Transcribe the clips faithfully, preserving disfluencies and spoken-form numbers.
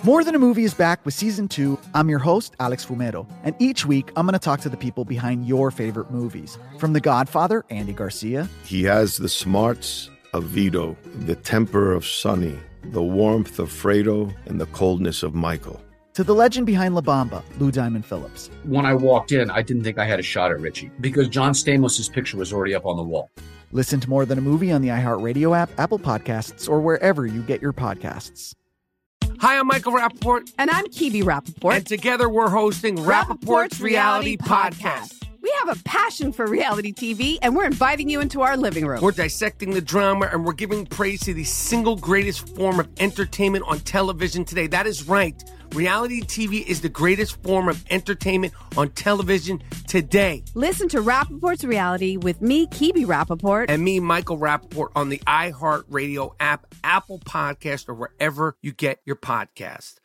More Than a Movie is back with season two. I'm your host, Alex Fumero, and each week I'm going to talk to the people behind your favorite movies. From The Godfather, Andy Garcia. He has the smarts of Vito, the temper of Sonny, the warmth of Fredo, and the coldness of Michael. To the legend behind La Bamba, Lou Diamond Phillips. When I walked in, I didn't think I had a shot at Richie because John Stamos' picture was already up on the wall. Listen to More Than a Movie on the iHeartRadio app, Apple Podcasts, or wherever you get your podcasts. Hi, I'm Michael Rappaport. And I'm Kibi Rappaport. And together we're hosting Rappaport's Reality Podcast. We have a passion for reality T V, and we're inviting you into our living room. We're dissecting the drama, and we're giving praise to the single greatest form of entertainment on television today. That is right. Reality T V is the greatest form of entertainment on television today. Listen to Rappaport's Reality with me, Kibi Rappaport. And me, Michael Rappaport, on the iHeartRadio app, Apple Podcast, or wherever you get your podcast.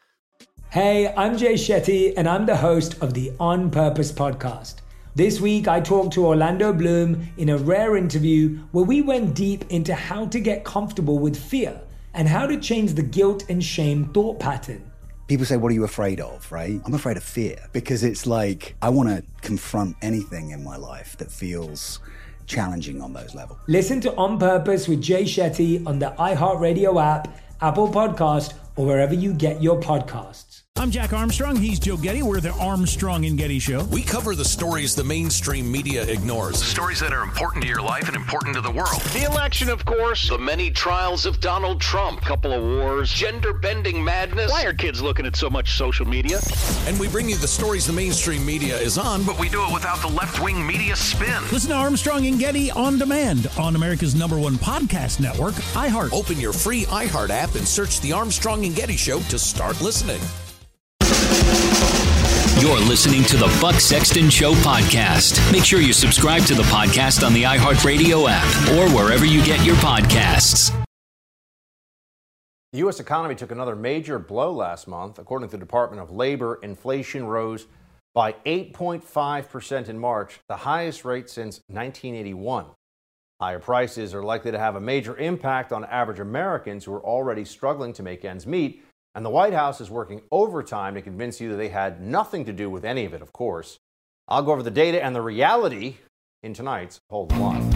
Hey, I'm Jay Shetty, and I'm the host of the On Purpose podcast. This week, I talked to Orlando Bloom in a rare interview where we went deep into how to get comfortable with fear and how to change the guilt and shame thought pattern. People say, what are you afraid of, right? I'm afraid of fear because it's like, I want to confront anything in my life that feels challenging on those levels. Listen to On Purpose with Jay Shetty on the iHeartRadio app, Apple Podcast, or wherever you get your podcasts. I'm Jack Armstrong. He's Joe Getty. We're the Armstrong and Getty Show. We cover the stories the mainstream media ignores. Stories that are important to your life and important to the world. The election, of course. The many trials of Donald Trump. Couple of wars. Gender-bending madness. Why are kids looking at so much social media? And we bring you the stories the mainstream media is on. But we do it without the left-wing media spin. Listen to Armstrong and Getty on demand on America's number one podcast network, iHeart. Open your free iHeart app and search The Armstrong and Getty Show to start listening. You're listening to the Buck Sexton Show podcast. Make sure you subscribe to the podcast on the iHeartRadio app or wherever you get your podcasts. The U S economy took another major blow last month. According to the Department of Labor, inflation rose by eight point five percent in March, the highest rate since nineteen eighty-one. Higher prices are likely to have a major impact on average Americans who are already struggling to make ends meet. And the White House is working overtime to convince you that they had nothing to do with any of it, of course. I'll go over the data and the reality in tonight's Hold the Line.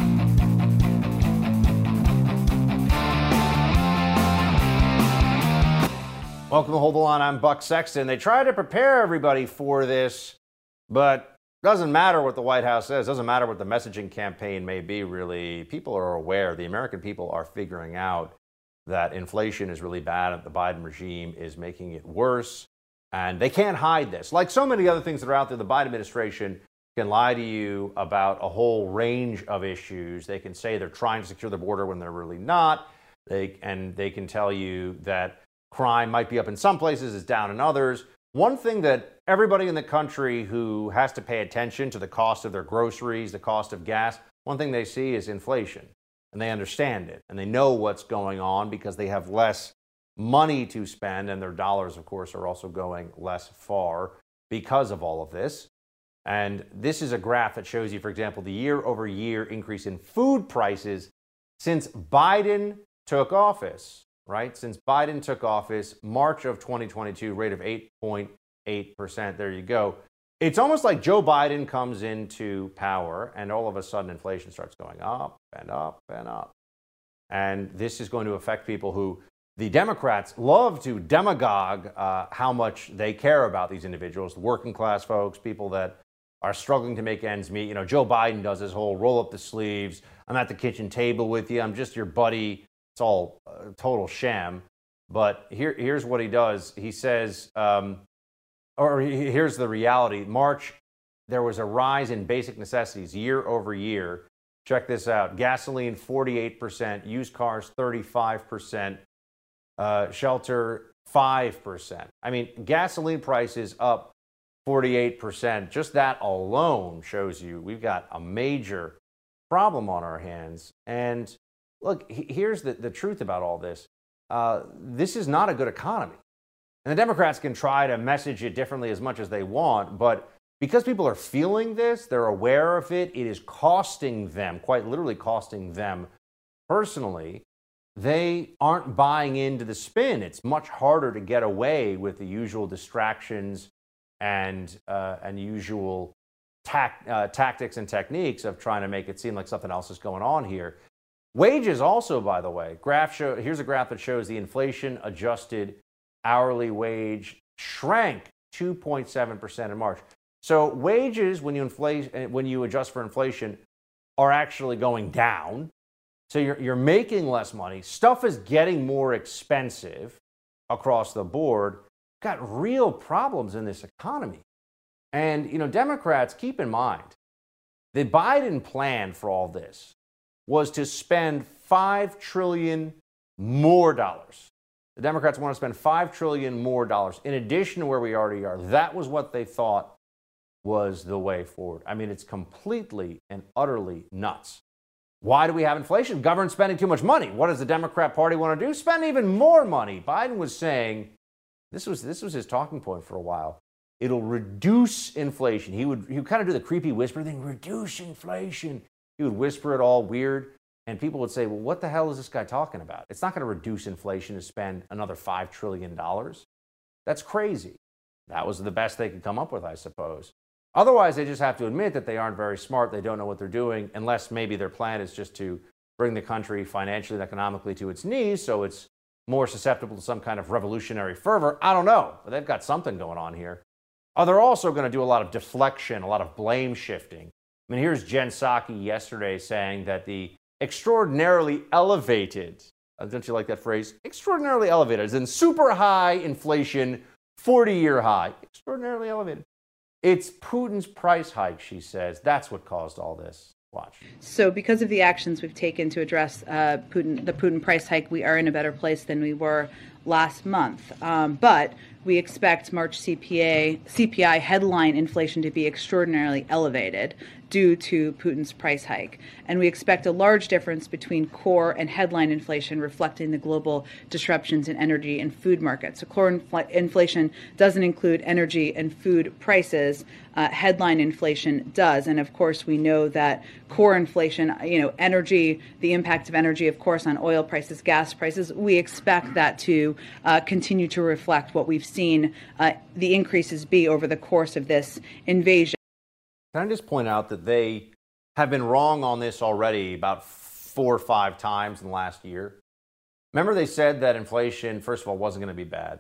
Welcome to Hold the Line. I'm Buck Sexton. They try to prepare everybody for this, but it doesn't matter what the White House says. It doesn't matter what the messaging campaign may be, really. People are aware. The American people are figuring out that inflation is really bad and the Biden regime is making it worse. And they can't hide this. Like so many other things that are out there, the Biden administration can lie to you about a whole range of issues. They can say they're trying to secure the border when they're really not. They, and they can tell you that crime might be up in some places, is down in others. One thing that everybody in the country who has to pay attention to the cost of their groceries, the cost of gas, one thing they see is inflation. And they understand it, and they know what's going on because they have less money to spend, and their dollars, of course, are also going less far because of all of this. And this is a graph that shows you, for example, the year-over-year increase in food prices since Biden took office, right? Since Biden took office, March of twenty twenty-two, rate of eight point eight percent. There you go. It's almost like Joe Biden comes into power and all of a sudden inflation starts going up and up and up. And this is going to affect people who the Democrats love to demagogue uh, how much they care about these individuals, the working class folks, people that are struggling to make ends meet. You know, Joe Biden does his whole roll up the sleeves. I'm at the kitchen table with you. I'm just your buddy. It's all a total sham. But here, here's what he does. He says, um, or here's the reality. March, there was a rise in basic necessities year over year. Check this out. Gasoline, forty-eight percent. Used cars, thirty-five percent. Uh, shelter, five percent. I mean, gasoline prices up forty-eight percent. Just that alone shows you we've got a major problem on our hands. And look, here's the, the truth about all this. Uh, this is not a good economy. And the Democrats can try to message it differently as much as they want, but because people are feeling this, they're aware of it, it is costing them, quite literally costing them personally. they aren't buying into the spin. It's much harder to get away with the usual distractions and uh, and usual tac- uh, tactics and techniques of trying to make it seem like something else is going on here. Wages also, by the way, graph show, here's a graph that shows the inflation-adjusted hourly wage shrank two point seven percent in March. So wages, when you inflate, when you adjust for inflation, are actually going down. So you're, you're making less money. Stuff is getting more expensive across the board. Got real problems in this economy. And, you know, Democrats, keep in mind, the Biden plan for all this was to spend five trillion dollars more dollars. The Democrats want to spend five trillion dollars more dollars in addition to where we already are. That was what they thought was the way forward. I mean, it's completely and utterly nuts. Why do we have inflation? Government spending too much money. What does the Democrat Party want to do? Spend even more money. Biden was saying, this was this was his talking point for a while. It'll reduce inflation. He would he would kind of do the creepy whisper thing, reduce inflation. He would whisper it all weird, and people would say, well, what the hell is this guy talking about? It's not going to reduce inflation to spend another five trillion dollars. That's crazy. That was the best they could come up with, I suppose. Otherwise, they just have to admit that they aren't very smart. They don't know what they're doing, unless maybe their plan is just to bring the country financially and economically to its knees so it's more susceptible to some kind of revolutionary fervor. I don't know, but they've got something going on here. Oh, they're also going to do a lot of deflection, a lot of blame shifting. I mean, here's Jen Psaki yesterday saying that the extraordinarily elevated, uh, don't you like that phrase? Extraordinarily elevated, as in super high inflation, forty-year high. Extraordinarily elevated. It's Putin's price hike, she says. That's what caused all this. Watch. So because of the actions we've taken to address uh, Putin, the Putin price hike, we are in a better place than we were last month. Um, but we expect March C P A, C P I headline inflation to be extraordinarily elevated due to Putin's price hike. And we expect a large difference between core and headline inflation, reflecting the global disruptions in energy and food markets. So core infl- inflation doesn't include energy and food prices. Uh, headline inflation does. And of course, we know that core inflation, you know, energy, the impact of energy, of course, on oil prices, gas prices, we expect that to uh, continue to reflect what we've seen uh, the increases be over the course of this invasion. Can I just point out that they have been wrong on this already about four or five times in the last year? Remember, they said that inflation, first of all, wasn't going to be bad.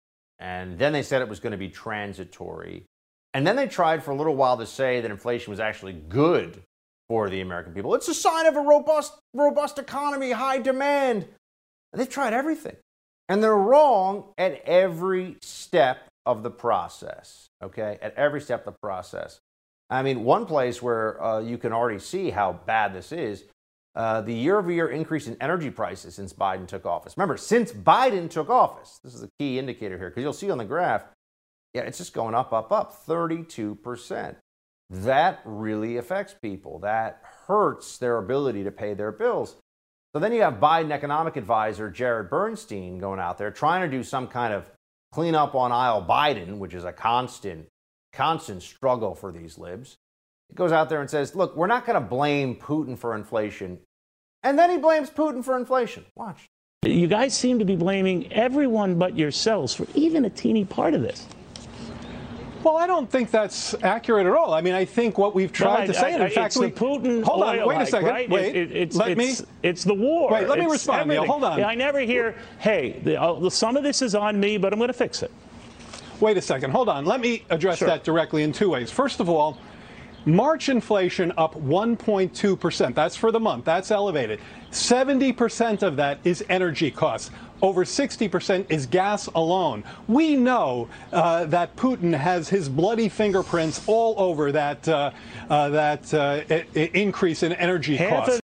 And then they said it was going to be transitory. And then they tried for a little while to say that inflation was actually good for the American people. It's a sign of a robust, robust economy, high demand. And they've tried everything. And they're wrong at every step of the process, okay? At every step of the process. I mean, one place where uh, you can already see how bad this is, uh, the year-over-year increase in energy prices since Biden took office. Remember, since Biden took office, this is a key indicator here, because you'll see on the graph, yeah, it's just going up, up, up, thirty-two percent. That really affects people. That hurts their ability to pay their bills. So then you have Biden economic advisor Jared Bernstein going out there trying to do some kind of clean up on aisle Biden, which is a constant constant struggle for these libs. He goes out there and says, look, we're not going to blame Putin for inflation. And then he blames Putin for inflation. Watch. You guys seem to be blaming everyone but yourselves for even a teeny part of this. Well, I don't think that's accurate at all. I mean, I think what we've tried no, I, to say, and in I, fact, it's we, the Putin hold on, oil wait a second, hike, right? wait, it, it, it's, let it's, me, it's the war. Wait, let me it's respond, everything. Neil, hold on. Yeah, I never hear, hey, the, uh, some of this is on me, but I'm going to fix it. Wait a second, hold on. Let me address sure. that directly in two ways. First of all, March inflation up one point two percent. That's for the month. That's elevated. seventy percent of that is energy costs. Over sixty percent is gas alone. We know uh, that Putin has his bloody fingerprints all over that uh, uh, that uh, I- I increase in energy Half costs.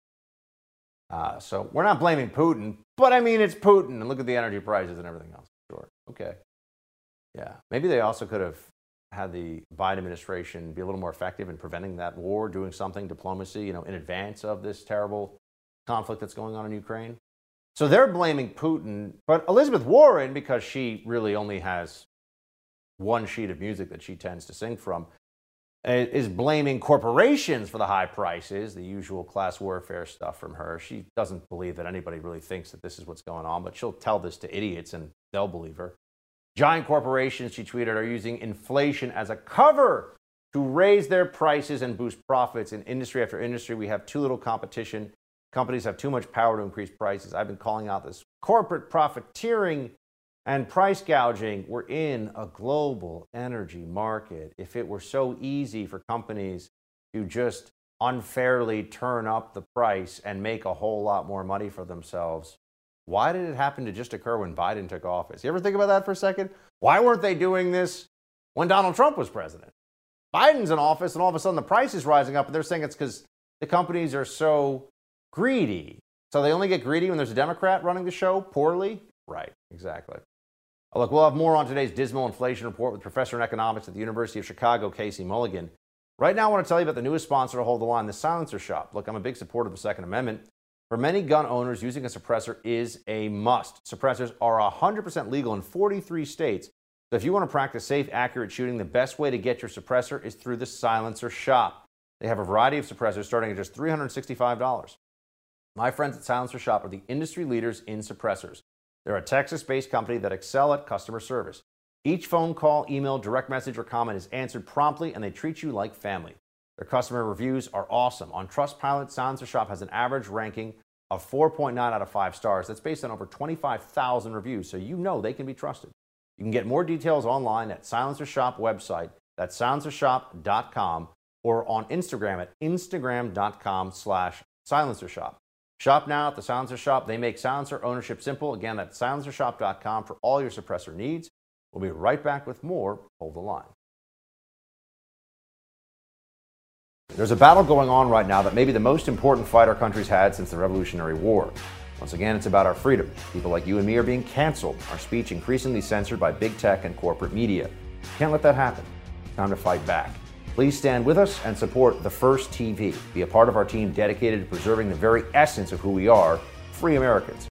Uh, so we're not blaming Putin, but I mean, it's Putin. And look at the energy prices and everything else. Sure. Okay. Yeah. Maybe they also could have had the Biden administration be a little more effective in preventing that war, doing something, diplomacy, you know, in advance of this terrible conflict that's going on in Ukraine. So they're blaming Putin, but Elizabeth Warren, because she really only has one sheet of music that she tends to sing from, is blaming corporations for the high prices, the usual class warfare stuff from her. She doesn't believe that anybody really thinks that this is what's going on, but she'll tell this to idiots and they'll believe her. Giant corporations, she tweeted, are using inflation as a cover to raise their prices and boost profits. In industry after industry, we have too little competition. Companies have too much power to increase prices. I've been calling out this corporate profiteering and price gouging. We're in a global energy market. If it were so easy for companies to just unfairly turn up the price and make a whole lot more money for themselves, why did it happen to just occur when Biden took office? You ever think about that for a second? Why weren't they doing this when Donald Trump was president? Biden's in office and all of a sudden the price is rising up, and they're saying it's because the companies are so greedy. So they only get greedy when there's a Democrat running the show poorly? Right, exactly. Oh, look, we'll have more on today's dismal inflation report with professor in economics at the University of Chicago, Casey Mulligan. Right now, I want to tell you about the newest sponsor to Hold the Line, the Silencer Shop. Look, I'm a big supporter of the Second Amendment. For many gun owners, using a suppressor is a must. Suppressors are one hundred percent legal in forty-three states. So if you want to practice safe, accurate shooting, the best way to get your suppressor is through the Silencer Shop. They have a variety of suppressors starting at just three hundred sixty-five dollars. My friends at Silencer Shop are the industry leaders in suppressors. They're a Texas-based company that excel at customer service. Each phone call, email, direct message, or comment is answered promptly, and they treat you like family. Their customer reviews are awesome. On Trustpilot, Silencer Shop has an average ranking of four point nine out of five stars. That's based on over twenty-five thousand reviews, so you know they can be trusted. You can get more details online at Silencer Shop website. That's silencer shop dot com, or on Instagram at instagram dot com slash silencer shop. Shop now at the Silencer Shop. They make silencer ownership simple. Again, that's silencer shop dot com for all your suppressor needs. We'll be right back with more Hold the Line. There's a battle going on right now that may be the most important fight our country's had since the Revolutionary War. Once again, it's about our freedom. People like you and me are being canceled, our speech increasingly censored by big tech and corporate media. Can't let that happen. Time to fight back. Please stand with us and support The First T V. Be a part of our team dedicated to preserving the very essence of who we are, free Americans.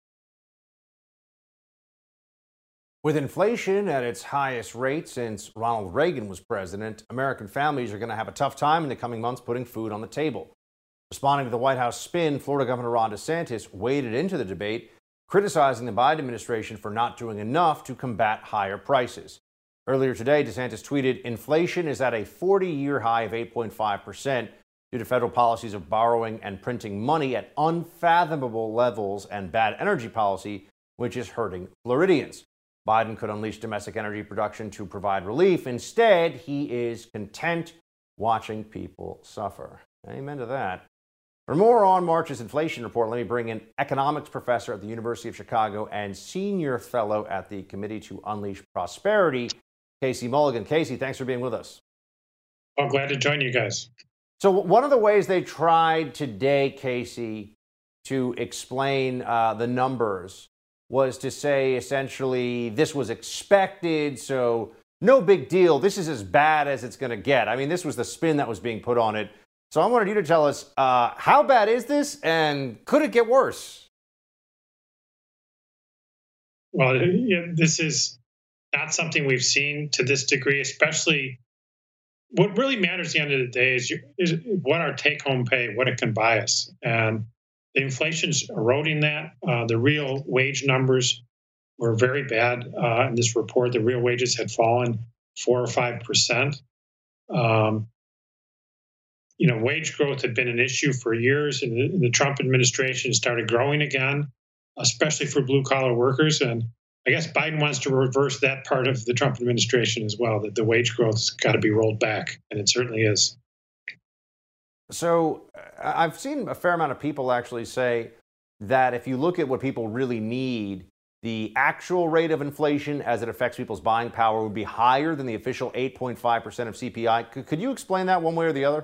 With inflation at its highest rate since Ronald Reagan was president, American families are going to have a tough time in the coming months putting food on the table. Responding to the White House spin, Florida Governor Ron DeSantis waded into the debate, criticizing the Biden administration for not doing enough to combat higher prices. Earlier today, DeSantis tweeted, "Inflation is at a forty-year high of eight point five percent due to federal policies of borrowing and printing money at unfathomable levels and bad energy policy, which is hurting Floridians. Biden could unleash domestic energy production to provide relief. Instead, he is content watching people suffer." Amen to that. For more on March's inflation report, let me bring in economics professor at the University of Chicago and senior fellow at the Committee to Unleash Prosperity, Casey Mulligan. Casey, thanks for being with us. I'm glad to join you guys. So one of the ways they tried today, Casey, to explain uh, the numbers was to say essentially this was expected, so no big deal. This is as bad as it's going to get. I mean, this was the spin that was being put on it. So I wanted you to tell us, uh, how bad is this, and could it get worse? Well, yeah, this is not something we've seen to this degree, especially what really matters at the end of the day is, is what our take-home pay, what it can buy us. And the inflation's eroding that. Uh, the real wage numbers were very bad uh, in this report. The real wages had fallen four or five percent. Um, you know, wage growth had been an issue for years, and the, the Trump administration started growing again, especially for blue-collar workers. And I guess Biden wants to reverse that part of the Trump administration as well, that the wage growth's got to be rolled back, and it certainly is. So I've seen a fair amount of people actually say that if you look at what people really need, the actual rate of inflation as it affects people's buying power would be higher than the official eight point five percent of C P I. Could, could you explain that one way or the other?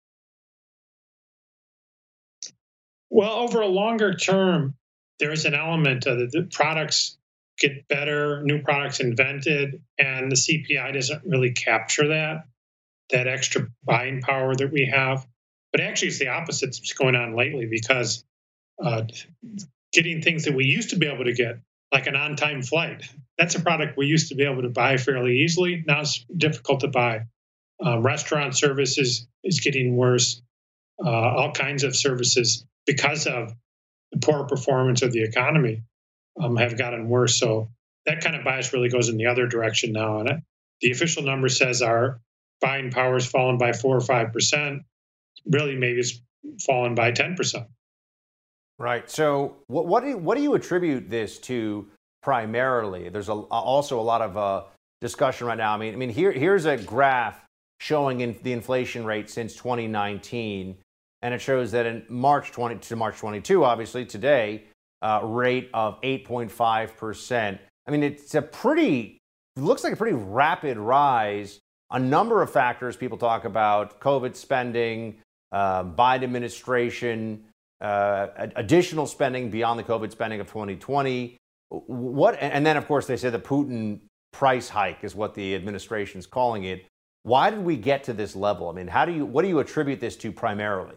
Well, over a longer term, there is an element of the, the products get better, new products invented, and the C P I doesn't really capture that, that extra buying power that we have. But actually, it's the opposite that's going on lately, because uh, getting things that we used to be able to get, like an on-time flight, that's a product we used to be able to buy fairly easily. Now it's difficult to buy. Um, restaurant services is getting worse. Uh, all kinds of services, because of the poor performance of the economy, um, have gotten worse. So that kind of bias really goes in the other direction now. And it, the official number says our buying power has fallen by four or five percent. Really, maybe it's fallen by ten percent. Right. So what, what do you, what do you attribute this to primarily? There's a, also a lot of uh, discussion right now. I mean, I mean, here here's a graph showing in the inflation rate since twenty nineteen, and it shows that in March twenty to March twenty-two, obviously today, uh, rate of eight point five percent. I mean, it's a pretty, it looks like a pretty rapid rise. A number of factors people talk about: COVID spending, uh, Biden administration, uh, additional spending beyond the COVID spending of twenty twenty. What, and then of course they say the Putin price hike is what the administration's calling it. Why did we get to this level? I mean, how do you, what do you attribute this to primarily?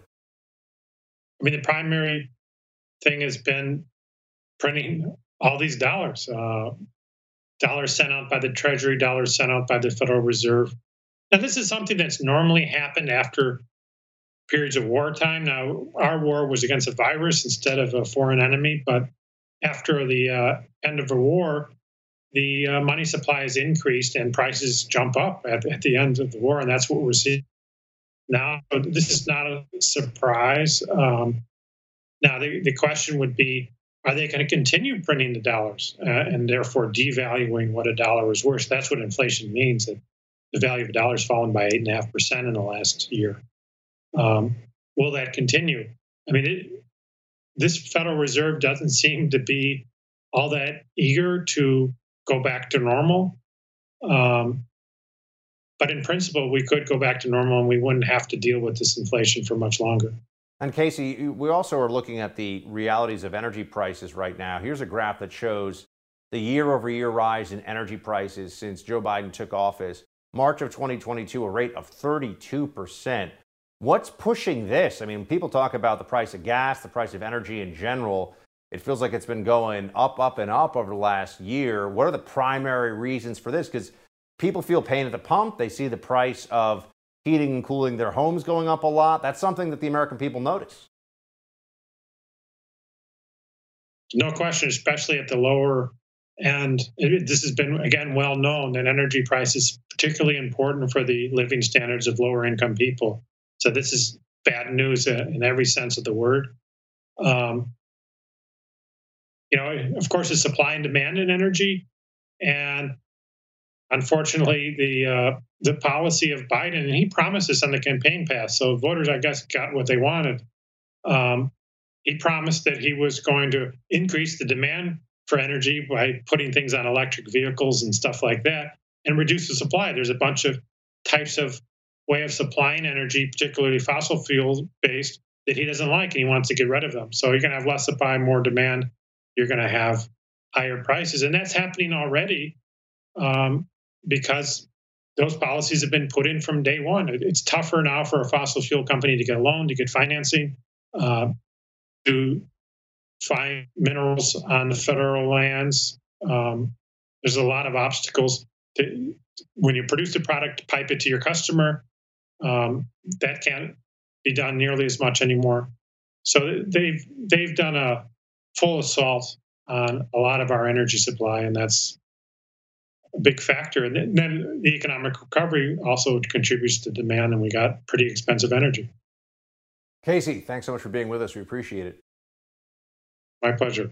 I mean, the primary thing has been printing all these dollars. Uh, dollars sent out by the Treasury, dollars sent out by the Federal Reserve. Now, this is something that's normally happened after periods of wartime. Now, our war was against a virus instead of a foreign enemy, but after the uh, end of the war, the uh, money supply has increased and prices jump up at, at the end of the war, and that's what we're seeing now. This is not a surprise. Um, now, the, the question would be, are they going to continue printing the dollars uh, and therefore devaluing what a dollar is worth? That's what inflation means, that the value of a dollar has fallen by eight point five percent in the last year. Um, will that continue? I mean, it, this Federal Reserve doesn't seem to be all that eager to go back to normal. Um, but in principle, we could go back to normal and we wouldn't have to deal with this inflation for much longer. And Casey, we also are looking at the realities of energy prices right now. Here's a graph that shows the year-over-year rise in energy prices since Joe Biden took office. March of twenty twenty-two, a rate of thirty-two percent. What's pushing this? I mean, people talk about the price of gas, the price of energy in general. It feels like it's been going up, up, and up over the last year. What are the primary reasons for this? Because people feel pain at the pump. They see the price of heating and cooling their homes going up a lot. That's something that the American people notice. No question, especially at the lower end. This has been, again, well known that energy prices are particularly important for the living standards of lower income people. So this is bad news in every sense of the word. Um, you know, of course, it's supply and demand in energy. And unfortunately, the uh, the policy of Biden, and he promised this on the campaign path, so voters, I guess, got what they wanted. Um, he promised that he was going to increase the demand for energy by putting things on electric vehicles and stuff like that, and reduce the supply. There's a bunch of types of way of supplying energy, particularly fossil fuel-based, that he doesn't like, and he wants to get rid of them. So you're going to have less supply, more demand. You're going to have higher prices, and that's happening already um, because those policies have been put in from day one. It's tougher now for a fossil fuel company to get a loan, to get financing, uh, to find minerals on the federal lands. Um, there's a lot of obstacles. To, when you produce a product, pipe it to your customer. Um, that can't be done nearly as much anymore. So they've they've done a full assault on a lot of our energy supply, and that's a big factor. And then the economic recovery also contributes to demand, and we got pretty expensive energy. Casey, thanks so much for being with us. We appreciate it. My pleasure.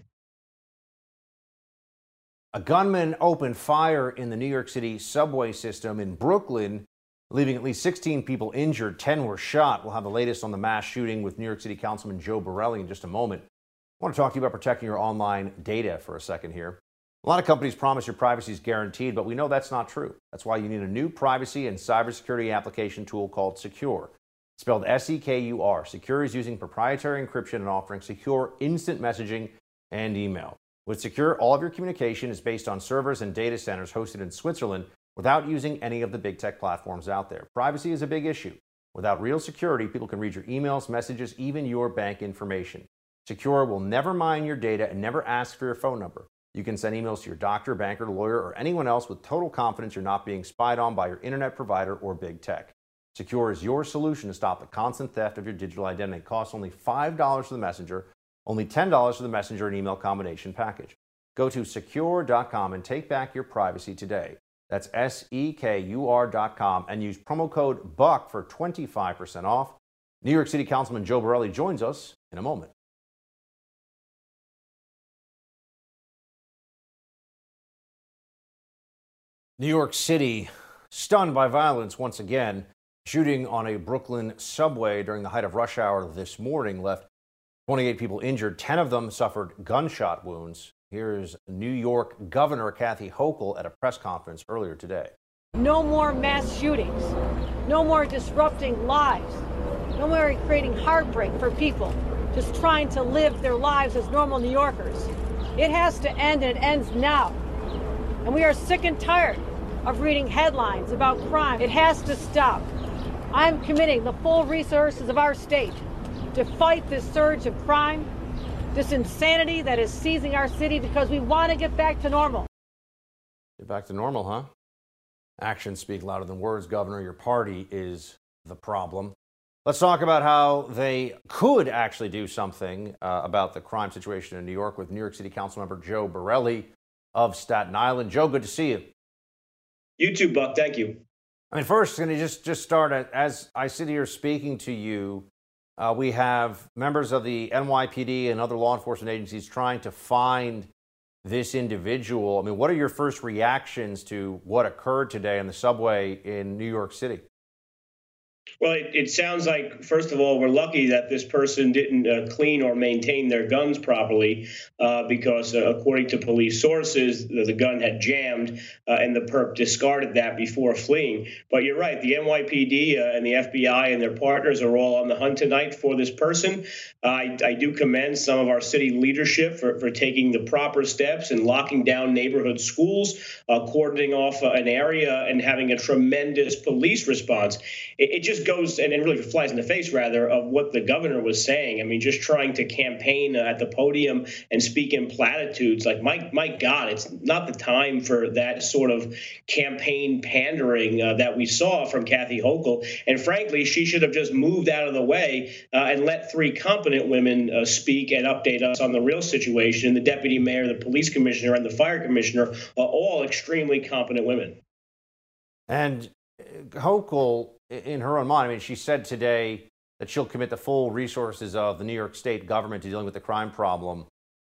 A gunman opened fire in the New York City subway system in Brooklyn, leaving at least sixteen people injured. ten were shot. We'll have the latest on the mass shooting with New York City Councilman Joe Borelli in just a moment. I want to talk to you about protecting your online data for a second here. A lot of companies promise your privacy is guaranteed, but we know that's not true. That's why you need a new privacy and cybersecurity application tool called Secure. Spelled S E K U R. Secure is using proprietary encryption and offering secure instant messaging and email. With Secure, all of your communication is based on servers and data centers hosted in Switzerland without using any of the big tech platforms out there. Privacy is a big issue. Without real security, people can read your emails, messages, even your bank information. Secure will never mine your data and never ask for your phone number. You can send emails to your doctor, banker, lawyer, or anyone else with total confidence you're not being spied on by your internet provider or big tech. Secure is your solution to stop the constant theft of your digital identity. It costs only five dollars for the messenger, only ten dollars for the messenger and email combination package. Go to secure dot com and take back your privacy today. That's S E K U R dot com and use promo code BUCK for twenty-five percent off. New York City Councilman Joe Borelli joins us in a moment. New York City stunned by violence once again. Shooting on a Brooklyn subway during the height of rush hour this morning left twenty-eight people injured. ten of them suffered gunshot wounds. Here's New York Governor Kathy Hochul at a press conference earlier today. No more mass shootings. No more disrupting lives. No more creating heartbreak for people just trying to live their lives as normal New Yorkers. It has to end, and it ends now. And we are sick and tired of reading headlines about crime. It has to stop. I'm committing the full resources of our state to fight this surge of crime, this insanity that is seizing our city, because we want to get back to normal. Get back to normal, huh? Actions speak louder than words, Governor. Your party is the problem. Let's talk about how they could actually do something uh, about the crime situation in New York with New York City Councilmember Joe Borelli of Staten Island. Joe, good to see you. You too, Buck. Thank you. I mean, first, going to just, just start at, as I sit here speaking to you, uh, we have members of the N Y P D and other law enforcement agencies trying to find this individual. I mean, what are your first reactions to what occurred today on the subway in New York City? Well, it, it sounds like, first of all, we're lucky that this person didn't uh, clean or maintain their guns properly uh, because, uh, according to police sources, the, the gun had jammed uh, and the perp discarded that before fleeing. But you're right. The N Y P D uh, and the F B I and their partners are all on the hunt tonight for this person. Uh, I, I do commend some of our city leadership for, for taking the proper steps and locking down neighborhood schools, uh, cordoning off uh, an area and having a tremendous police response. It, it just goes and it really flies in the face, rather, of what the governor was saying. I mean, just trying to campaign at the podium and speak in platitudes. Like, my, my God, it's not the time for that sort of campaign pandering uh, that we saw from Kathy Hochul. And frankly, she should have just moved out of the way uh, and let three competent women uh, speak and update us on the real situation. The deputy mayor, the police commissioner, and the fire commissioner are all extremely competent women. And Hochul, in her own mind, I mean, she said today that she'll commit the full resources of the New York State government to dealing with the crime problem.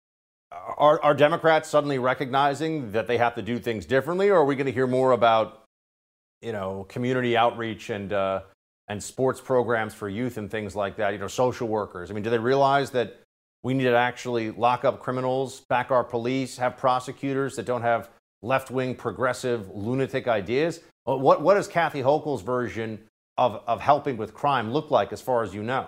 Are, are Democrats suddenly recognizing that they have to do things differently, or are we going to hear more about, you know, community outreach and uh, and sports programs for youth and things like that? You know, social workers. I mean, do they realize that we need to actually lock up criminals, back our police, have prosecutors that don't have left-wing progressive lunatic ideas? What what does Kathy Hochul's version of, of helping with crime look like, as far as you know?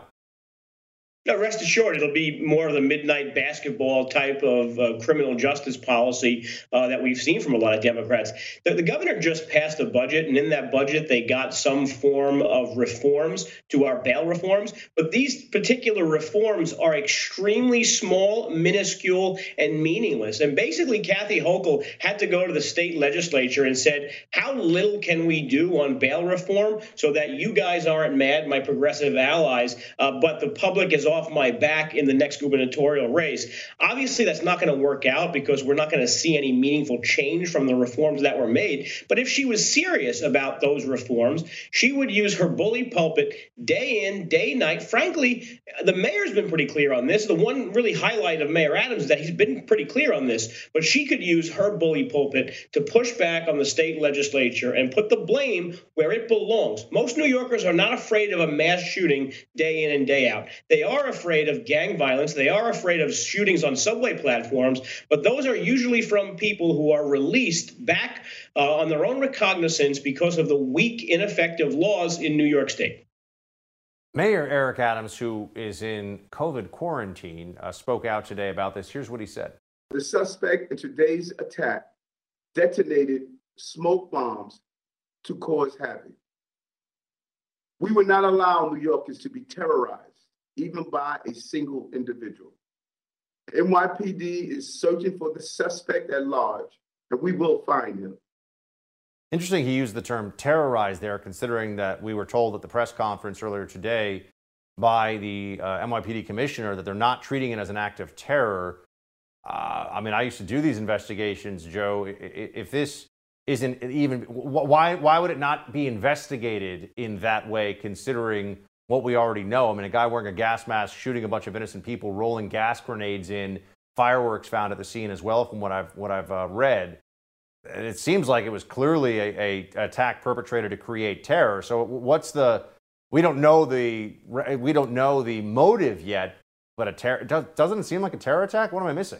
No, rest assured, it'll be more of the midnight basketball type of uh, criminal justice policy uh, that we've seen from a lot of Democrats. The, the governor just passed a budget, and in that budget, they got some form of reforms to our bail reforms. But these particular reforms are extremely small, minuscule, and meaningless. And basically, Kathy Hochul had to go to the state legislature and said, how little can we do on bail reform so that you guys aren't mad, my progressive allies, uh, but the public is off my back in the next gubernatorial race. Obviously, that's not going to work out because we're not going to see any meaningful change from the reforms that were made. But if she was serious about those reforms, she would use her bully pulpit day in, day night. Frankly, the mayor's been pretty clear on this. The one really highlight of Mayor Adams is that he's been pretty clear on this. But she could use her bully pulpit to push back on the state legislature and put the blame where it belongs. Most New Yorkers are not afraid of a mass shooting day in and day out. They are afraid of gang violence. They are afraid of shootings on subway platforms, but those are usually from people who are released back uh, on their own recognizance because of the weak, ineffective laws in New York State. Mayor Eric Adams, who is in COVID quarantine, uh, spoke out today about this. Here's what he said. The suspect in today's attack detonated smoke bombs to cause havoc. We would not allow New Yorkers to be terrorized, even by a single individual. N Y P D is searching for the suspect at large, and we will find him. Interesting he used the term terrorize there, considering that we were told at the press conference earlier today by the uh, N Y P D commissioner that they're not treating it as an act of terror. Uh, I mean, I used to do these investigations, Joe. If this isn't even, why why would it not be investigated in that way, considering what we already know? I mean, a guy wearing a gas mask shooting a bunch of innocent people, rolling gas grenades in, fireworks found at the scene as well, from what I've what I've uh, read. And it seems like it was clearly a, a attack perpetrated to create terror. So what's the? We don't know the we don't know the motive yet. But a terror doesn't it seem like a terror attack? What am I missing?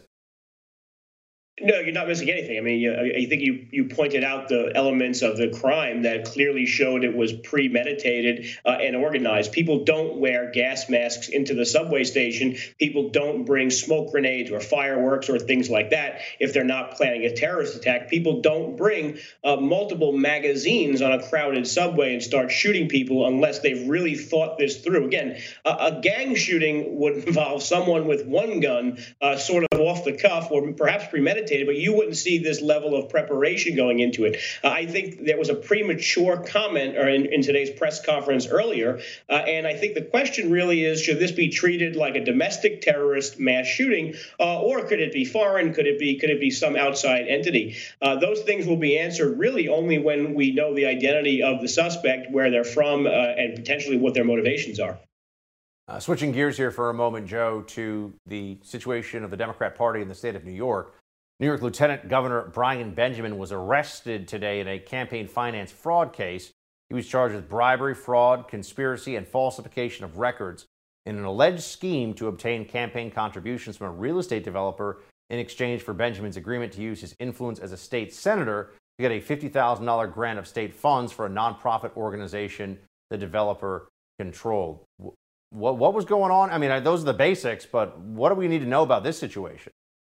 No, you're not missing anything. I mean, you, I think you, you pointed out the elements of the crime that clearly showed it was premeditated uh, and organized. People don't wear gas masks into the subway station. People don't bring smoke grenades or fireworks or things like that if they're not planning a terrorist attack. People don't bring uh, multiple magazines on a crowded subway and start shooting people unless they've really thought this through. Again, a, a gang shooting would involve someone with one gun uh, sort of off the cuff or perhaps premeditated, but you wouldn't see this level of preparation going into it. Uh, I think there was a premature comment or in, in today's press conference earlier, uh, and I think the question really is, should this be treated like a domestic terrorist mass shooting, uh, or could it be foreign? Could it be could it be some outside entity? Uh, those things will be answered really only when we know the identity of the suspect, where they're from, uh, and potentially what their motivations are. Uh, switching gears here for a moment, Joe, to the situation of the Democrat Party in the state of New York. New York Lieutenant Governor Brian Benjamin was arrested today in a campaign finance fraud case. He was charged with bribery, fraud, conspiracy, and falsification of records in an alleged scheme to obtain campaign contributions from a real estate developer in exchange for Benjamin's agreement to use his influence as a state senator to get a fifty thousand dollars grant of state funds for a nonprofit organization the developer controlled. What, what was going on? I mean, those are the basics, but what do we need to know about this situation?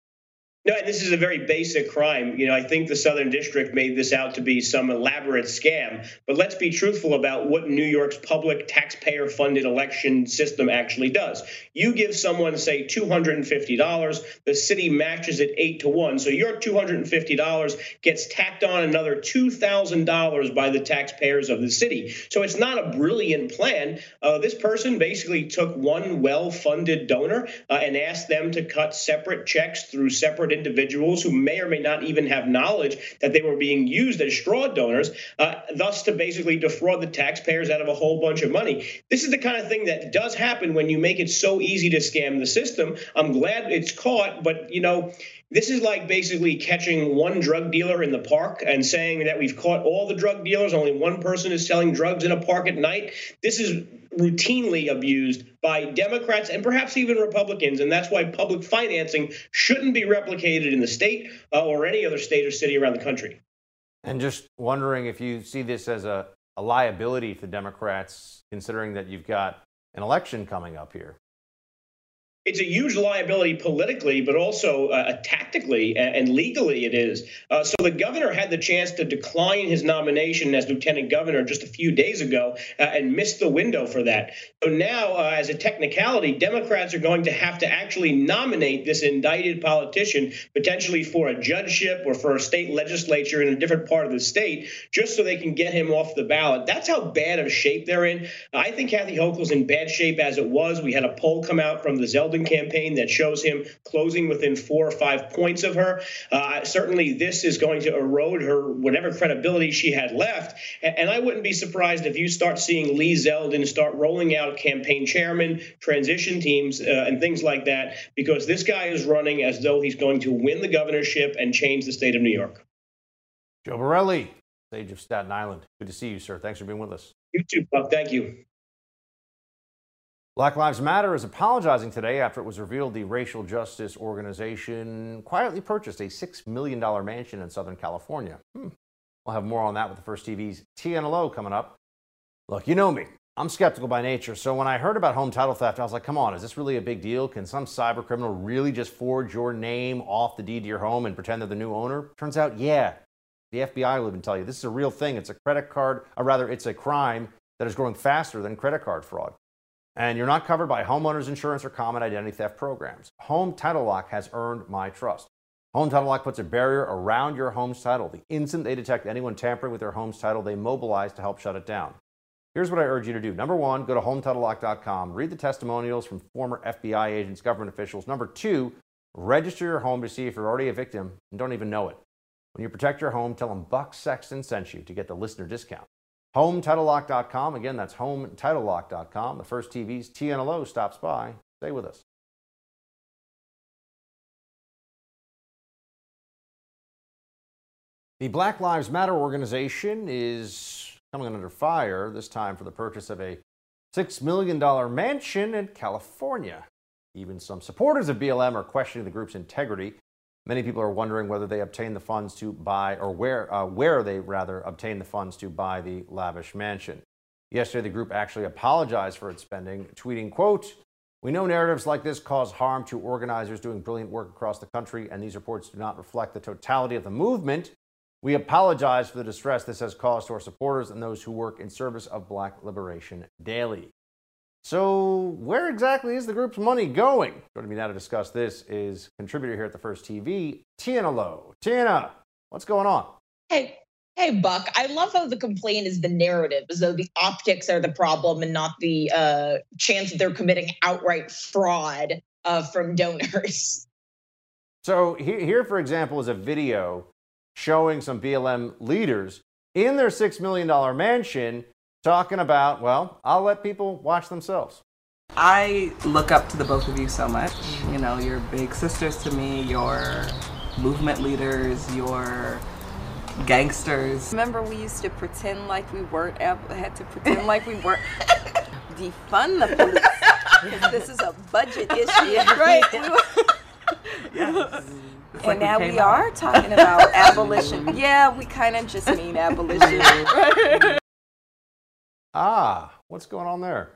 No, this is a very basic crime. You know, I think the Southern District made this out to be some elaborate scam. But let's be truthful about what New York's public taxpayer-funded election system actually does. You give someone, say, two hundred fifty dollars, the city matches it eight to one. So your two hundred fifty dollars gets tacked on another two thousand dollars by the taxpayers of the city. So it's not a brilliant plan. Uh, this person basically took one well-funded donor uh, and asked them to cut separate checks through separate individuals who may or may not even have knowledge that they were being used as straw donors, uh, thus to basically defraud the taxpayers out of a whole bunch of money. This is the kind of thing that does happen when you make it so easy to scam the system. I'm glad it's caught, but, you know, this is like basically catching one drug dealer in the park and saying that we've caught all the drug dealers, only one person is selling drugs in a park at night. This is routinely abused by Democrats and perhaps even Republicans, and that's why public financing shouldn't be replicated in the state uh, or any other state or city around the country. And just wondering if you see this as a, a liability for Democrats, considering that you've got an election coming up here. It's a huge liability politically, but also uh, tactically and legally it is. Uh, so the governor had the chance to decline his nomination as lieutenant governor just a few days ago uh, and missed the window for that. So now, uh, as a technicality, Democrats are going to have to actually nominate this indicted politician, potentially for a judgeship or for a state legislature in a different part of the state, just so they can get him off the ballot. That's how bad of shape they're in. I think Kathy Hochul's in bad shape as it was. We had a poll come out from the Zeldin campaign that shows him closing within four or five points of her. Uh, certainly, this is going to erode her whatever credibility she had left. And, and I wouldn't be surprised if you start seeing Lee Zeldin start rolling out campaign chairmen, transition teams, uh, and things like that, because this guy is running as though he's going to win the governorship and change the state of New York. Joe Borelli, sage of Staten Island. Good to see you, sir. Thanks for being with us. You too, Buck. Thank you. Black Lives Matter is apologizing today after it was revealed the racial justice organization quietly purchased a six million dollars mansion in Southern California. Hmm. We'll have more on that with the First T V's T N L O coming up. Look, you know me. I'm skeptical by nature, so when I heard about home title theft, I was like, come on, is this really a big deal? Can some cyber criminal really just forge your name off the deed to your home and pretend they're the new owner? Turns out, yeah. The F B I will even tell you this is a real thing. It's a credit card, or rather, it's a crime that is growing faster than credit card fraud. And you're not covered by homeowners insurance or common identity theft programs. Home Title Lock has earned my trust. Home Title Lock puts a barrier around your home's title. The instant they detect anyone tampering with their home's title, they mobilize to help shut it down. Here's what I urge you to do. Number one, go to home title lock dot com. Read the testimonials from former F B I agents, government officials. Number two, register your home to see if you're already a victim and don't even know it. When you protect your home, tell them Buck Sexton sent you to get the listener discount. home title lock dot com. Again, that's home title lock dot com. The First T V's T N L O stops by. Stay with us. The Black Lives Matter organization is coming under fire, this time for the purchase of a six million dollars mansion in California. Even some supporters of B L M are questioning the group's integrity. Many people are wondering whether they obtained the funds to buy, or where, uh, where they rather obtained the funds to buy the lavish mansion. Yesterday, the group actually apologized for its spending, tweeting, quote, "We know narratives like this cause harm to organizers doing brilliant work across the country, and these reports do not reflect the totality of the movement. We apologize for the distress this has caused to our supporters and those who work in service of Black liberation daily." So where exactly is the group's money going? Joining me now to discuss this is contributor here at the First T V, Tina Lowe. Tina, what's going on? Hey, hey, Buck. I love how the complaint is the narrative, as though the optics are the problem and not the uh, chance that they're committing outright fraud uh, from donors. So here, here, for example, is a video showing some B L M leaders in their six million dollars mansion talking about, well, I'll let people watch themselves. I look up to the both of you so much. You know, you're big sisters to me, you're movement leaders, you're gangsters. Remember we used to pretend like we weren't, had to pretend like we weren't, defund the police, because this is a budget issue, right? Yes. And like now we we are talking about abolition. Yeah, we kind of just mean abolition. Ah, what's going on there?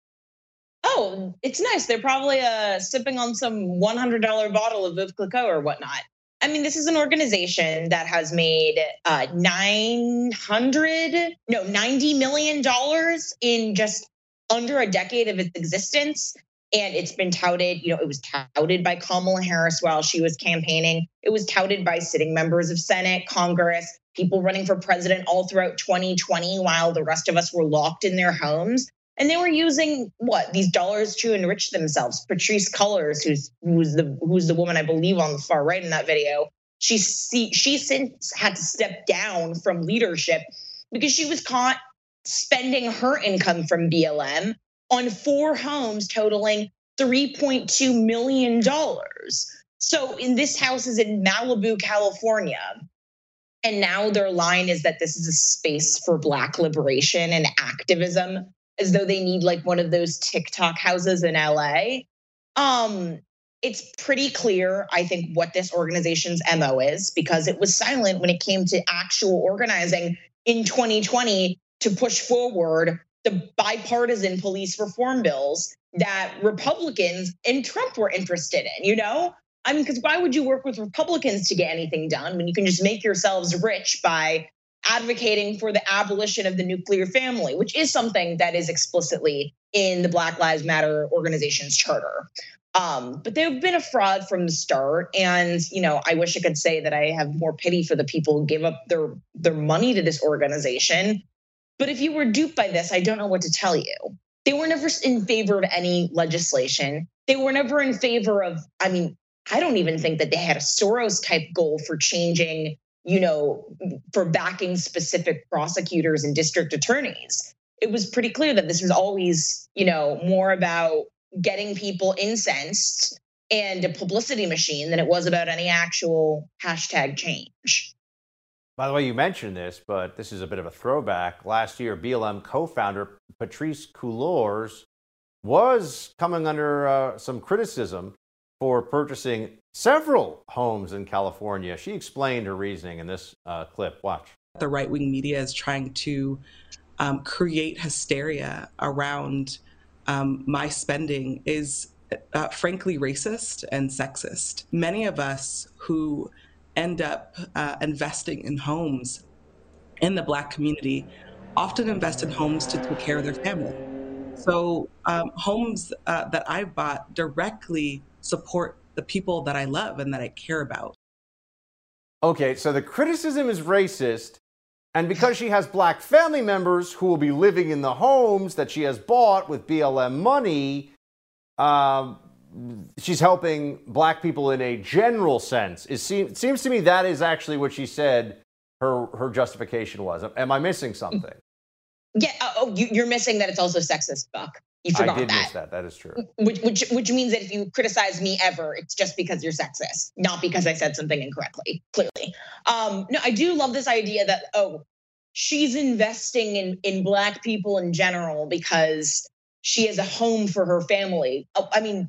Oh, it's nice. They're probably uh, sipping on some one hundred dollars bottle of Veuve Clicquot or whatnot. I mean, this is an organization that has made uh, nine hundred, no, ninety million dollars in just under a decade of its existence. And it's been touted, you know, it was touted by Kamala Harris while she was campaigning. It was touted by sitting members of Senate, Congress, people running for president all throughout twenty twenty while the rest of us were locked in their homes. And they were using what these dollars to enrich themselves. Patrisse Cullors, who's who's the who's the woman I believe on the far right in that video, she see, she since had to step down from leadership because she was caught spending her income from B L M on four homes totaling three point two million dollars. So in this house is in Malibu, California. And now their line is that this is a space for Black liberation and activism, as though they need like one of those TikTok houses in L A. Um, it's pretty clear, I think, what this organization's M O is, because it was silent when it came to actual organizing in twenty twenty to push forward the bipartisan police reform bills that Republicans and Trump were interested in, you know? I mean, because why would you work with Republicans to get anything done when you can just make yourselves rich by advocating for the abolition of the nuclear family, which is something that is explicitly in the Black Lives Matter organization's charter. Um, but they've been a fraud from the start. And, you know, I wish I could say that I have more pity for the people who give up their, their money to this organization. But if you were duped by this, I don't know what to tell you. They were never in favor of any legislation. They were never in favor of, I mean, I don't even think that they had a Soros type goal for changing, you know, for backing specific prosecutors and district attorneys. It was pretty clear that this was always, you know, more about getting people incensed and a publicity machine than it was about any actual hashtag change. By the way, you mentioned this, but this is a bit of a throwback. Last year, B L M co-founder Patrisse Cullors was coming under uh, some criticism for purchasing several homes in California. She explained her reasoning in this uh, clip. Watch. The right-wing media is trying to um, create hysteria around um, my spending is uh, frankly racist and sexist. Many of us who end up uh, investing in homes in the Black community often invest in homes to take care of their family. So um, homes uh, that I've bought directly support the people that I love and that I care about. Okay, so the criticism is racist, and because she has black family members who will be living in the homes that she has bought with B L M money, um, she's helping black people in a general sense. It, seem, it seems to me that is actually what she said her, her justification was. Am I missing something? Yeah, uh, oh, you, you're missing that it's also sexist, Buck. You forgot I did that. miss that. That is true. Which, which, which means that if you criticize me ever, it's just because you're sexist, not because I said something incorrectly, clearly. Um, no, I do love this idea that, oh, she's investing in, in black people in general because she has a home for her family. Oh, I mean,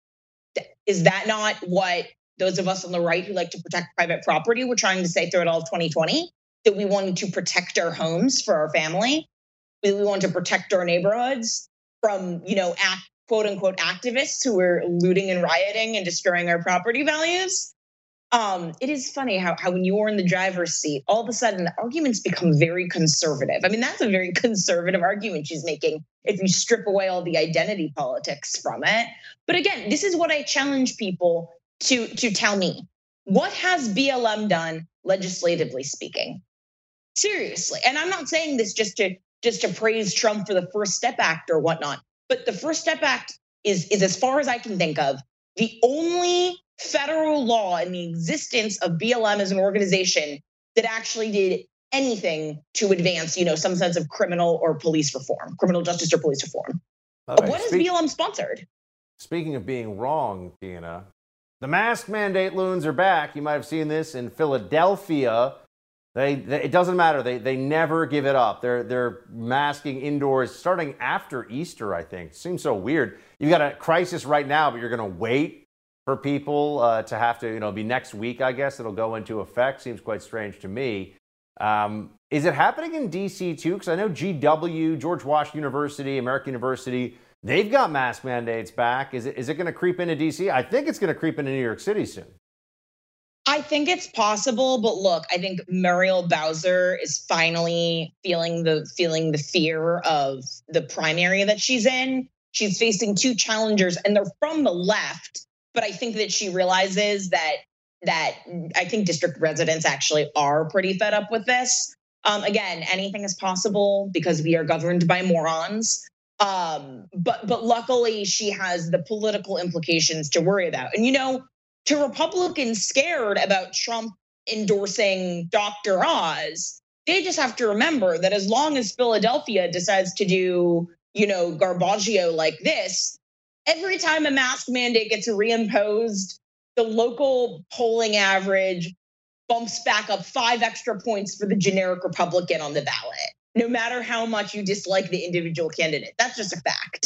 is that not what those of us on the right who like to protect private property were trying to say throughout all of twenty twenty? That we wanted to protect our homes for our family? We want to protect our neighborhoods from, you know, act, quote unquote activists who were looting and rioting and destroying our property values. Um, it is funny how, how when you're in the driver's seat, all of a sudden the arguments become very conservative. I mean, that's a very conservative argument she's making if you strip away all the identity politics from it. But again, this is what I challenge people to, to tell me. What has B L M done legislatively speaking? Seriously. And I'm not saying this just to just to praise Trump for the First Step Act or whatnot. But the First Step Act is, is, as far as I can think of, the only federal law in the existence of B L M as an organization that actually did anything to advance, you know, some sense of criminal or police reform, criminal justice or police reform. Right, what has B L M sponsored? Speaking of being wrong, Tina, the mask mandate loons are back. You might have seen this in Philadelphia. They, they, it doesn't matter. They, they never give it up. They're, they're masking indoors starting after Easter, I think. Seems so weird. You've got a crisis right now, but you're going to wait for people uh, to have to, you know, be next week, I guess. It'll go into effect. Seems quite strange to me. Um, is it happening in D C too? Because I know G W, George Washington University, American University, they've got mask mandates back. Is it, is it going to creep into D C? I think it's going to creep into New York City soon. I think it's possible, but look, I think Muriel Bowser is finally feeling the feeling the fear of the primary that she's in. She's facing two challengers, and they're from the left. But I think that she realizes that that I think district residents actually are pretty fed up with this. Um, again, anything is possible because we are governed by morons. Um, but but luckily, she has the political implications to worry about, and you know. To Republicans scared about Trump endorsing Doctor Oz, they just have to remember that as long as Philadelphia decides to do, you know, garbaggio like this, every time a mask mandate gets reimposed, the local polling average bumps back up five extra points for the generic Republican on the ballot, no matter how much you dislike the individual candidate. That's just a fact.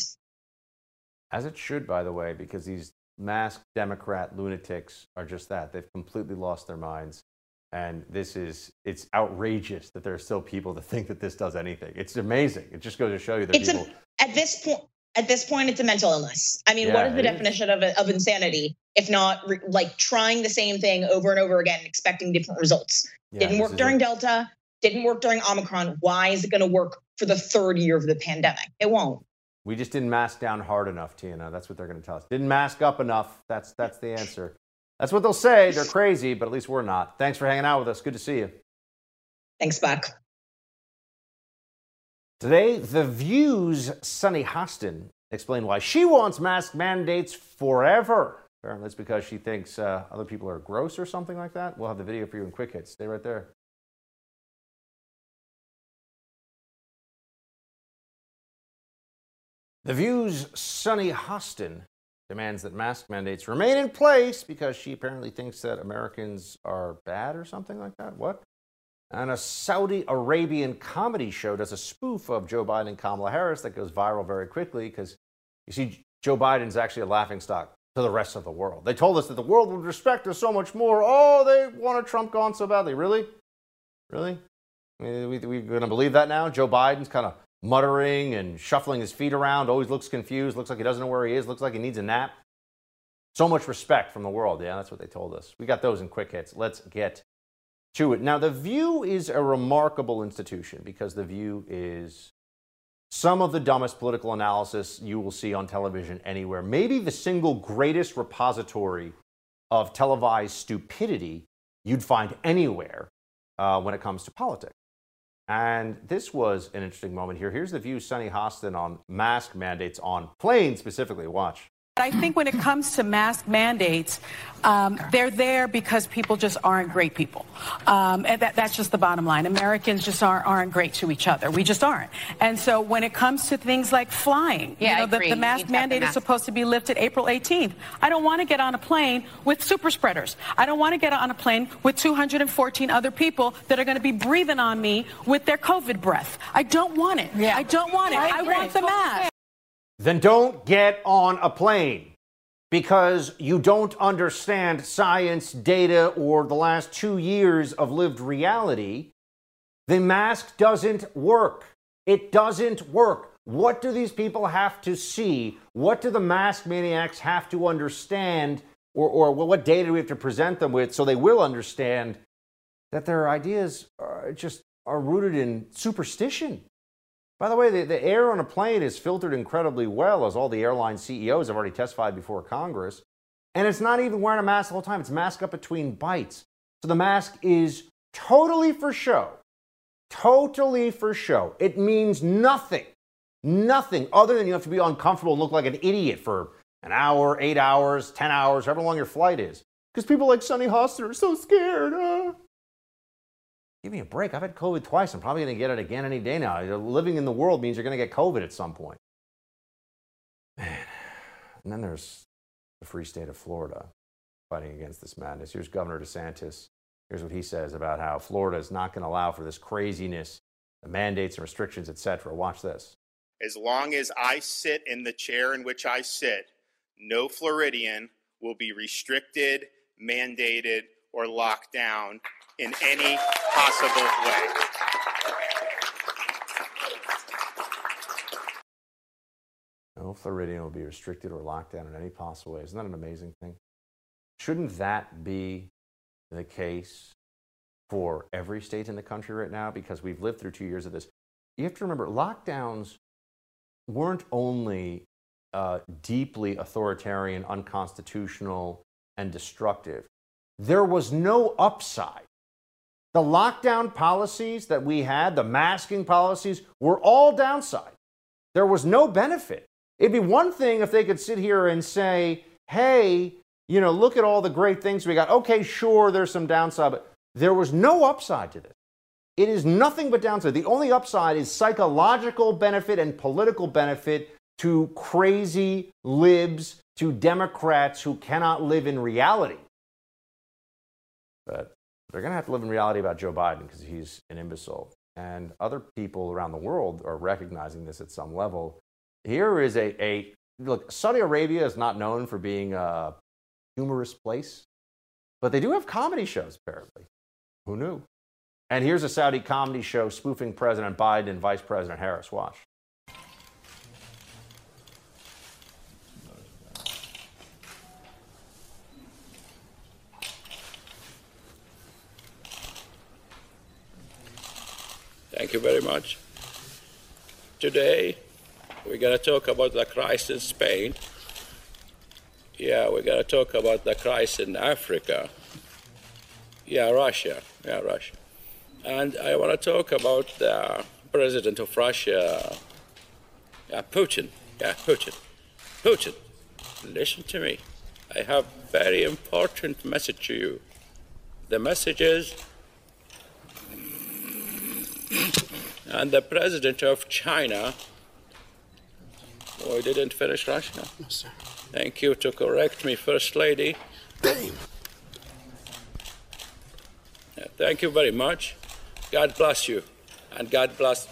As it should, by the way, because these masked Democrat lunatics are just that. They've completely lost their minds. And this is, it's outrageous that there are still people that think that this does anything. It's amazing. It just goes to show you that it's people... A, at this point, at this point, it's a mental illness. I mean, Yeah, what is the it definition of, of insanity, if not re, like trying the same thing over and over again, expecting different results? Yeah, didn't this work is during it. Delta, didn't work during Omicron. Why is it going to work for the third year of the pandemic? It won't. We just didn't mask down hard enough, Tina. That's what they're going to tell us. Didn't mask up enough. That's that's the answer. That's what they'll say. They're crazy, but at least we're not. Thanks for hanging out with us. Good to see you. Thanks, Buck. Today, The View's Sunny Hostin explained why she wants mask mandates forever. Apparently, it's because she thinks uh, other people are gross or something like that. We'll have the video for you in quick hits. Stay right there. The View's Sunny Hostin demands that mask mandates remain in place because she apparently thinks that Americans are bad or something like that. What? And a Saudi Arabian comedy show does a spoof of Joe Biden and Kamala Harris that goes viral very quickly because, you see, Joe Biden's actually a laughingstock to the rest of the world. They told us that the world would respect us so much more. Oh, they wanted Trump gone so badly. Really? Really? I mean, we, we're going to believe that now? Joe Biden's kind of muttering and shuffling his feet around, always looks confused, looks like he doesn't know where he is, looks like he needs a nap. So much respect from the world. Yeah, that's what they told us. We got those in quick hits. Let's get to it. Now, The View is a remarkable institution because The View is some of the dumbest political analysis you will see on television anywhere. Maybe the single greatest repository of televised stupidity you'd find anywhere uh, when it comes to politics. And this was an interesting moment here. Here's the view Sunny Hostin on mask mandates on planes specifically. Watch. I think when it comes to mask mandates, um, they're there because people just aren't great people. Um, and that, that's just the bottom line. Americans just aren't, aren't great to each other. We just aren't. And so when it comes to things like flying, yeah, you know, I the, agree. the mask mandate is supposed to be lifted April eighteenth. I don't want to get on a plane with super spreaders. I don't want to get on a plane with two hundred fourteen other people that are going to be breathing on me with their COVID breath. I don't want it. Yeah. I don't want it. I, I want the mask. Then don't get on a plane because you don't understand science, data, or the last two years of lived reality. The mask doesn't work. It doesn't work. What do these people have to see? What do the mask maniacs have to understand? Or, or what data do we have to present them with so they will understand that their ideas are just are rooted in superstition? By the way, the, the air on a plane is filtered incredibly well, as all the airline C E Os have already testified before Congress. And it's not even wearing a mask the whole time. It's mask up between bites. So the mask is totally for show. Totally for show. It means nothing. Nothing other than you have to be uncomfortable and look like an idiot for an hour, eight hours, ten hours, however long your flight is. Because people like Sunny Hostin are so scared. Uh. Give me a break. I've had COVID twice. I'm probably going to get it again any day now. Living in the world means you're going to get COVID at some point. Man. And then there's the free state of Florida fighting against this madness. Here's Governor DeSantis. Here's what he says about how Florida is not going to allow for this craziness, the mandates and restrictions, et cetera. Watch this. As long as I sit in the chair in which I sit, no Floridian will be restricted, mandated, or locked down in any possible way. No Floridian will be restricted or locked down in any possible way. Isn't that an amazing thing? Shouldn't that be the case for every state in the country right now? Because we've lived through two years of this. You have to remember, lockdowns weren't only uh, deeply authoritarian, unconstitutional, and destructive. There was no upside. The lockdown policies that we had, the masking policies, were all downside. There was no benefit. It'd be one thing if they could sit here and say, hey, you know, look at all the great things we got. Okay, sure, there's some downside, but there was no upside to this. It is nothing but downside. The only upside is psychological benefit and political benefit to crazy libs, to Democrats who cannot live in reality. But they're going to have to live in reality about Joe Biden because he's an imbecile. And other people around the world are recognizing this at some level. Here is a, a look, Saudi Arabia is not known for being a humorous place, but they do have comedy shows, apparently. Who knew? And here's a Saudi comedy show spoofing President Biden and Vice President Harris. Watch. Thank you very much. Today, we're going to talk about the crisis in Spain. Yeah, we're going to talk about the crisis in Africa. Yeah, Russia. Yeah, Russia. And I want to talk about the president of Russia, yeah, Putin. Yeah, Putin. Putin, listen to me. I have a very important message to you. The message is, and the president of China, oh, I didn't finish Russia. No, sir. Thank you to correct me, First Lady. Damn. Yeah, thank you very much. God bless you, and God bless.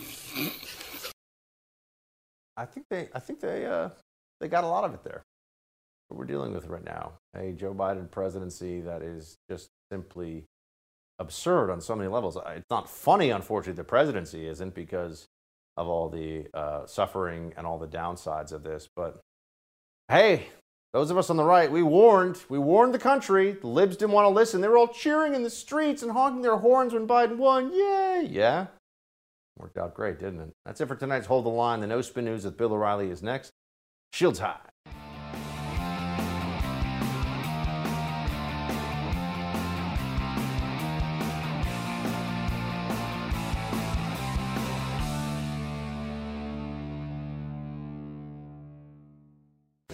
I think they, I think they, uh, they got a lot of it there. What we're dealing with right now, a Joe Biden presidency that is just simply absurd on so many levels. It's not funny, unfortunately, the presidency isn't because of all the uh, suffering and all the downsides of this. But hey, those of us on the right, we warned. We warned the country. The libs didn't want to listen. They were all cheering in the streets and honking their horns when Biden won. Yay! Yeah. Worked out great, didn't it? That's it for tonight's Hold the Line. The No Spin News with Bill O'Reilly is next. Shields high.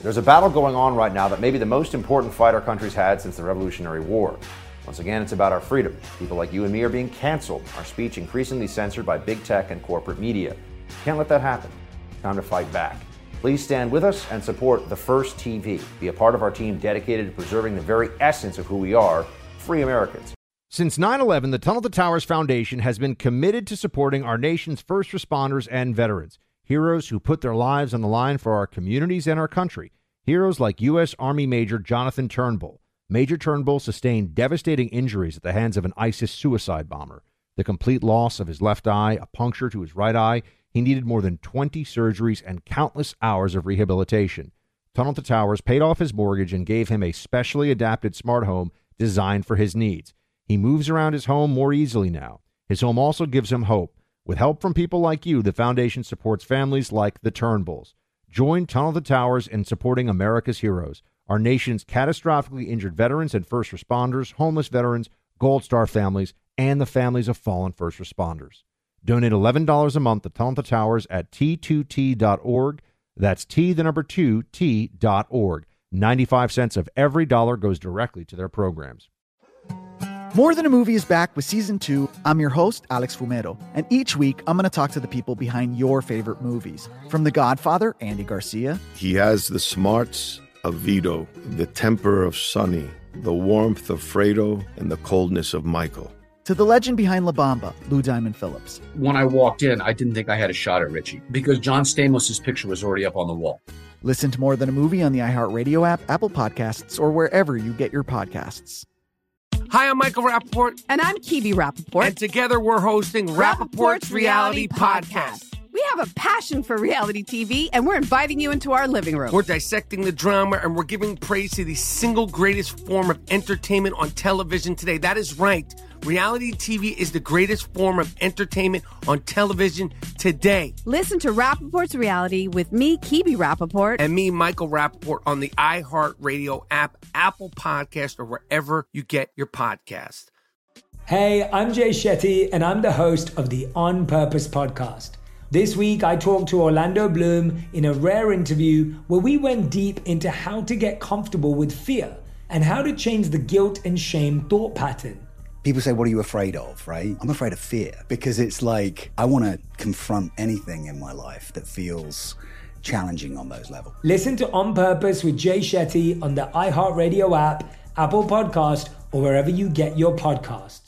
There's a battle going on right now that may be the most important fight our country's had since the Revolutionary War. Once again, it's about our freedom. People like you and me are being canceled, our speech increasingly censored by big tech and corporate media. Can't let that happen. Time to fight back. Please stand with us and support The First T V. Be a part of our team dedicated to preserving the very essence of who we are, free Americans. Since nine eleven, the Tunnel to Towers Foundation has been committed to supporting our nation's first responders and veterans, heroes who put their lives on the line for our communities and our country. Heroes like U S Army Major Jonathan Turnbull. Major Turnbull sustained devastating injuries at the hands of an ISIS suicide bomber. The complete loss of his left eye, a puncture to his right eye. He needed more than twenty surgeries and countless hours of rehabilitation. Tunnel to Towers paid off his mortgage and gave him a specially adapted smart home designed for his needs. He moves around his home more easily now. His home also gives him hope. With help from people like you, the foundation supports families like the Turnbulls. Join Tunnel to Towers in supporting America's heroes, our nation's catastrophically injured veterans and first responders, homeless veterans, Gold Star families, and the families of fallen first responders. Donate eleven dollars a month to Tunnel to Towers at T two T dot org. That's T, the number two, T dot org. ninety-five cents of every dollar goes directly to their programs. More Than a Movie is back with Season two. I'm your host, Alex Fumero, and each week I'm going to talk to the people behind your favorite movies. From The Godfather, Andy Garcia. He has the smarts of Vito, the temper of Sonny, the warmth of Fredo, and the coldness of Michael. To the legend behind La Bamba, Lou Diamond Phillips. When I walked in, I didn't think I had a shot at Richie because John Stamos' picture was already up on the wall. Listen to More Than a Movie on the iHeartRadio app, Apple Podcasts, or wherever you get your podcasts. Hi, I'm Michael Rappaport. And I'm Kibi Rappaport. And together we're hosting Rappaport's Reality Podcast. We have a passion for reality T V, and we're inviting you into our living room. We're dissecting the drama, and we're giving praise to the single greatest form of entertainment on television today. That is right. Reality T V is the greatest form of entertainment on television today. Listen to Rappaport's Reality with me, Kibi Rappaport. And me, Michael Rappaport, on the iHeartRadio app, Apple Podcast, or wherever you get your podcast. Hey, I'm Jay Shetty, and I'm the host of the On Purpose podcast. This week, I talked to Orlando Bloom in a rare interview where we went deep into how to get comfortable with fear and how to change the guilt and shame thought pattern. People say, what are you afraid of, right? I'm afraid of fear because it's like I want to confront anything in my life that feels challenging on those levels. Listen to On Purpose with Jay Shetty on the iHeartRadio app, Apple Podcast, or wherever you get your podcasts.